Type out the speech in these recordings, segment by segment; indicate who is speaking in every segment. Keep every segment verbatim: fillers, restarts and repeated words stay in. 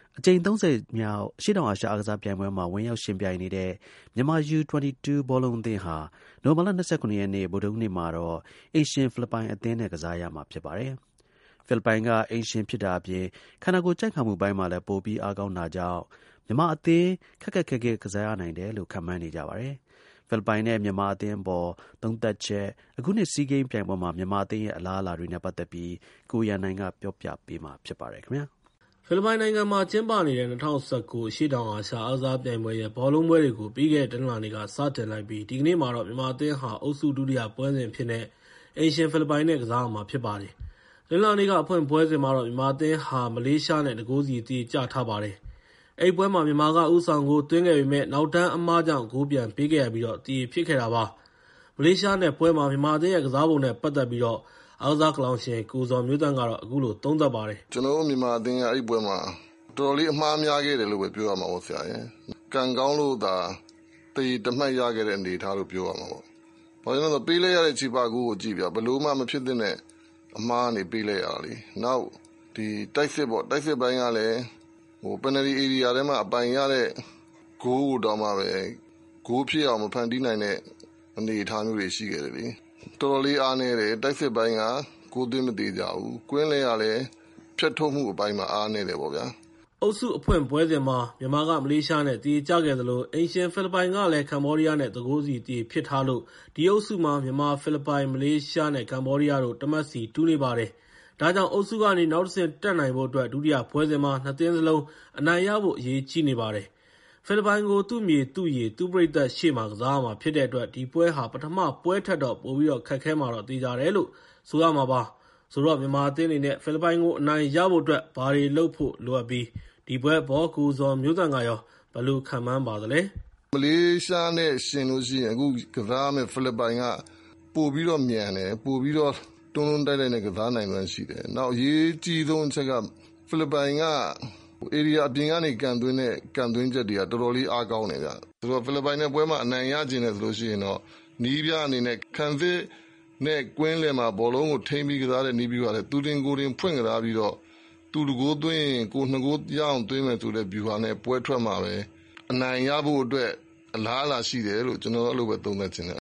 Speaker 1: အကြိမ် သုံးဆယ် မြောက် အရှေ့တောင်အာရှ အားကစားပြိုင်ပွဲမှာ ဝင်ရောက်ယှဉ်ပြိုင်နေတဲ့ မြန်မာ ယူ ၂၂ ဘောလုံးအသင်းဟာ နိုဝင်ဘာလ ၂၇ ရက်နေ့ ဗုဒ္ဓဟူးနေ့မှာတော့ အိမ်ရှင် ဖိလစ်ပိုင်အသင်းနဲ့ ကစားရမှာ ဖြစ်ပါတယ်။ ဖိလစ်ပိုင်က အိမ်ရှင်ဖြစ်တာအပြင် ခန္ဓာကိုယ်ကြံ့ခိုင်မှုပိုင်းမှာလည်း ပိုပြီး အားကောင်းတာကြောင့် မြန်မာအသင်း ခက်ခက်ခဲခဲ ကစားရနိုင်တယ်လို့ ခန့်မှန်းနေကြပါတယ်။ ဖိလစ်ပိုင်နဲ့ မြန်မာအသင်းအပေါ် သုံးသပ်ချက်၊ အခုနှစ် SEA Games ပြိုင်ပွဲမှာ မြန်မာအသင်းရဲ့ အလားအလာတွေနဲ့ ပတ်သက်ပြီး ကိုရန်နိုင်က ပြောပြပေးမှာ ဖြစ်ပါတယ်။
Speaker 2: ဖိလစ်ပိုင်နိုင်ငံမှာ ကျင်းပနေတဲ့ ၂၀၁၉ အရှေ့တောင်အာရှ အားကစားပြိုင်ပွဲရဲ့ ဘောလုံးပွဲတွေကို ပြီးခဲ့တဲ့ တနင်္လာနေ့က စတင်လိုက်ပြီး ဒီကနေ့မှာတော့ မြန်မာအသင်းဟာ အုပ်စု ဒုတိယပွဲစဉ်အဖြစ်နဲ့ အိမ်ရှင် ဖိလစ်ပိုင်နဲ့ ကစားရမှာ ဖြစ်ပါတယ်။ တနင်္လာနေ့က အဖွင့်ပွဲစဉ်မှာတော့ မြန်မာအသင်းဟာ မလေးရှားနဲ့ ၁ ဂိုးစီ သရေကျထားပါတယ်။ အဲဒီပွဲမှာ မြန်မာက ဦးဆောင်ဂိုးသွင်းခဲ့ပေမယ့် နောက်တန်းအမှားကြောင့် ဂိုးပြန်ပေးခဲ့ရပြီး သရေဖြစ်ခဲ့တာပါ။ မလေးရှားနဲ့ပွဲမှာ မြန်မာအသင်းရဲ့ ကစားပုံနဲ့ ပတ်သက်ပြီး အားကစားကလောင်ရှင် ကိုဇော်မျိုးသန့်က အခုလို သုံးသပ်ပါတယ်
Speaker 3: ။ “ကျနော်တို့ မြန်မာအသင်းက အဲဒီပွဲမှာ တော်တော်လေး အမှားများခဲ့တယ်လို့ပဲ ပြောရမှာပေါ့။ ကံကောင်းလို့သာ သရေတမှတ်ရခဲ့တဲ့ အနေအထားလို့ ပြောရမှာပေါ့။ ဘာလို့လဲဆိုတော့ ပေးလိုက်ရတဲ့ ချေပဂိုးကိုကြည့်ဗျ။ ဘယ်လိုမှ မဖြစ်သင့်တဲ့ အမှားကနေ ပေးလိုက်ရတာလေ။ နောက် တိုက်စစ်ပေါ့။ တိုက်စစ်ပိုင်းကလည်း ပယ်နယ်လ်တီဧရိယာထဲမှာ အပိုင်ရတဲ့ ဂိုးကိုတောင်မှပဲ ဂိုးဖြစ်အောင် မဖန်တီးနိုင်တဲ့ အနေအထားမျိုးတွေ ရှိခဲ့တယ်လေ။ တော်တော်လေး အားနည်းတယ်။ တိုက်စစ်ပိုင်းက ဂိုးသွင်းမသေချာဘူး။ ကွင်းလယ်ကလည်း ဖြတ်ထုတ်မှုအပိုင်းမှာ အားနည်းတယ်ပေါ့ဗျာ။
Speaker 2: ” အုပ်စုအဖွင့်ပွဲစဉ်မှာ မြန်မာက မလေးရှားနဲ့ သရေကျခဲ့သလို အိမ်ရှင် ဖိလစ်ပိုင်ကလည်း ကမ္ဘောဒီးယားနဲ့ ၁ ဂိုးစီ သရေဖြစ်ထားလို့ ဒီအုပ်စုမှာ မြန်မာ၊ ဖိလစ်ပိုင်၊ မလေးရှားနဲ့ ကမ္ဘောဒီးယားတို့ တမှတ်စီ တူနေပါတယ်။ ဒါကြောင့် အုပ်စုကနေ နောက်တဆင့် တက်နိုင်ဖို့အတွက် ဒုတိယပွဲစဉ်မှာ နှစ်သင်းစလုံး အနိုင်ရဖို့ အရေးကြီးနေပါတယ်။ ဖိလစ်ပိုင်ကို သူ့မြေသူ့ရေ သူ့ပရိသတ်ရှေ့မှာ ကစားရမှာဖြစ်တဲ့အတွက် ဒီပွဲဟာ ပထမပွဲထက်တော့ ပိုပြီး ခက်ခဲမှာတော့ သေချာတယ်လို့ ဆိုရမှာပါ။ ဆိုတော့ မြန်မာအသင်းအနေနဲ့ ဖိလစ်ပိုင်ကို အနိုင်ရဖို့အတွက် ဘာတွေလုပ်ဖို့လိုအပ်ပြီး ဒီပွဲအပေါ် ကိုဇော်မျိုးသန့်ကရော ဘယ်လို ခန့်မှန်းပါသလဲ
Speaker 3: ။ “မလေးရှားနဲ့ ယှဉ်လို့ရှိရင် အခုကစားရမယ့် ဖိလစ်ပိုင်က ပိုပြီးတော့ မြန်တယ်။ ပိုပြီးတော့ တွန်းတွန်းတိုက်တိုက်နဲ့ ကစားနိုင်စွမ်းရှိတယ်။ နောက် အရေးအကြီးဆုံးအချက်က ဖိလစ်ပိုင်က ဧရိယာအပြင်ကနေ ကန်သွင်းတဲ့ ကန်သွင်းချက်တွေက တော်တော်လေး အားကောင်းတယ်ဗျ။ ဆိုတော့ ဖိလစ်ပိုင်နဲ့ ပွဲမှာ အနိုင်ရချင်တယ်ဆိုရင်တော့ နည်းပြအနေနဲ့ ခံစစ်နဲ့ ကွင်းလယ်မှာ ဘောလုံးကို ထိန်းပြီးကစားတဲ့ နည်းဗျူဟာထက် သူတင်ကိုယ်တင် ဖွင့်ကစားပြီးတော့ သူ ၁ ဂိုးသွင်းရင် ကိုယ် ၂ ဂိုးရအောင်သွင်းမယ်ဆိုတဲ့ ဗျူဟာနဲ့ ပွဲထွက်မှပဲ အနိုင်ရဖို့အတွက် အလားအလာရှိတယ်လို့ ကျနော်တော့ အဲလိုပဲ သုံးသပ်ချင်တယ်။ ”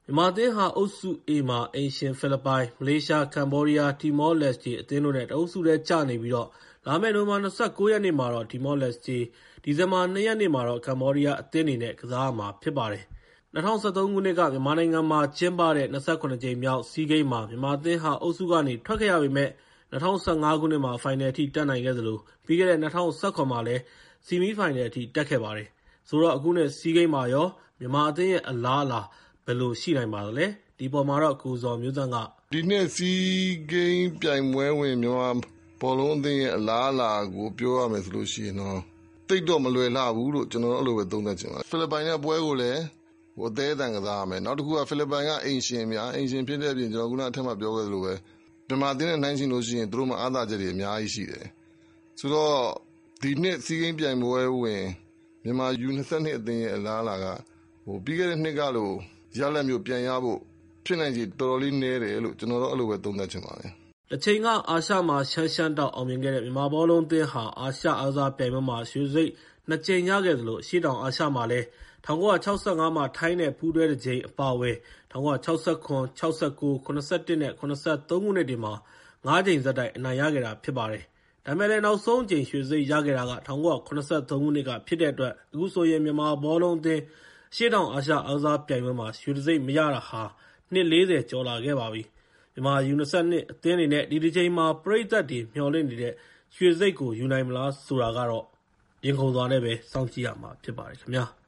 Speaker 2: မြန်မာအသင်းဟာ အုပ်စု A မှာ အိမ်ရှင်ဖိလစ်ပိုင်၊ မလေးရှား၊ ကမ္ဘောဒီးယား၊ တီမောလက်စတေအသင်းတို့နဲ့ တအုပ်စုထဲကျနေပြီး လာမယ့် နိုဝင်ဘာ ၂၉ ရက်နေ့မှာတော့ တီမောလက်စတေး၊ ဒီဇင်ဘာ ၂ ရက်နေ့မှာတော့ ကမ္ဘောဒီးယားအသင်းတွေနဲ့ ကစားရမှာဖြစ်ပါတယ်။ ၂၀၁၃ ခုနှစ်က မြန်မာနိုင်ငံမှာကျင်းပတဲ့ ၂၇ ကြိမ်မြောက် SEA Games မှာ မြန်မာအသင်းဟာ အုပ်စုကနေ ထွက်ခဲ့ရပေမယ့် ၂၀၁၅ ခုနှစ်မှာ ဖိုင်နယ်အထိ တက်နိုင်ခဲ့သလို ပြီးခဲ့တဲ့ ၂၀၁၇ မှာလည်း ဆီမီးဖိုင်နယ်အထိ တက်ခဲ့ပါတယ်။ ဆိုတော့ အခုနှစ် SEA Games မှာရော မြန်မာအသင်းရဲ့ အလားအလာ ဘယ်လိုရှိနိုင်ပါသလဲ။ ဒီအပေါ်မှာတော့ ကိုဇော်မျိုးသန့်က
Speaker 3: “ဒီနှစ် SEA Games ပြိုင်ပွဲဝင် မြန်မာဘောလုံးအသင်းရဲ့ အလားအလာကို ပြောရမယ်ဆိုရင်တော့ သိပ်တော့ မလွယ်လှဘူးလို့ ကျနော်တော့ အဲလိုပဲ သုံးသပ်ချင်ပါတယ်။ ဖိလစ်ပိုင်နဲ့ပွဲကိုလည်း အသည်းအသန် ကစားရမယ်။ နောက်တခုက ဖိလစ်ပိုင်က အိမ်ရှင်ဗျာ။ အိမ်ရှင်ဖြစ်တဲ့အပြင် ကျနော် ခုန အထက်မှာပြောခဲ့သလိုပဲ မြန်မာအသင်းနဲ့ နှိုင်းယှဉ်လို့ရှိရင် သူတို့မှာ အားသာချက်တွေ အများကြီးရှိတယ်။ ဆိုတော့ ဒီနှစ် SEA Games ပြိုင်ပွဲဝင် မြန်မာ ယူ ၂၂ အသင်းရဲ့ အလားအလာက ပြီးခဲ့တဲ့နှစ်ကလို ရလဒ်မျိုး ပြန်ရဖို့ ဖြစ်နိုင်ချေ တော်တော်လေးနည်းတယ်လို့ ကျနော်တော့ အဲလိုပဲ သုံးသပ်ချင်ပါတယ်။
Speaker 2: ” တချိန်က အာရှမှာ ရှမ်းရှမ်းတောက် အောင်မြင်ခဲ့တဲ့ မြန်မာဘောလုံးအသင်းဟာ အာရှအားကစားပြိုင်ပွဲမှာ ရွှေတံဆိပ် ၂ ကြိမ်ရခဲ့သလို အရှေ့တောင်အာရှမှာလည်း ၁၉၆၅ မှာ ထိုင်းနဲ့ ပူးတွဲတကြိမ် အပါအဝင် ၁၉၆၇၊ ၆၉၊ ၇၁ နဲ့ ၇၃ ခုနှစ်တွေမှာ ငါးကြိမ်ဆက်တိုက် အနိုင်ရခဲ့တာဖြစ်ပါတယ်။ ဒါပေမဲ့လည်း နောက်ဆုံးအကြိမ် ရွှေတံဆိပ်ရခဲ့တာက ၁၉၇၃ ခုနှစ်ကဖြစ်တဲ့အတွက် အခုဆိုရင် မြန်မာဘောလုံးအသင်း အရှေ့တောင်အာရှ အားကစားပြိုင်ပွဲမှာ ရွှေတံဆိပ်မရတာဟာ နှစ် ၄၀ ကျော်လာခဲ့ပါပြီ။ မြန်မာ ယူ ၂၂ အသင်းအနေနဲ့ ဒီတကြိမ်မှာ ပရိသတ်တွေ မျှော်လင့်နေတဲ့ ရွှေတံဆိပ်ကို ယူနိုင်မလားဆိုတာကတော့ ရင်ခုန်စွာနဲ့ပဲ စောင့်ကြည့်ရမှာ ဖြစ်ပါတယ်ခင်ဗျာ။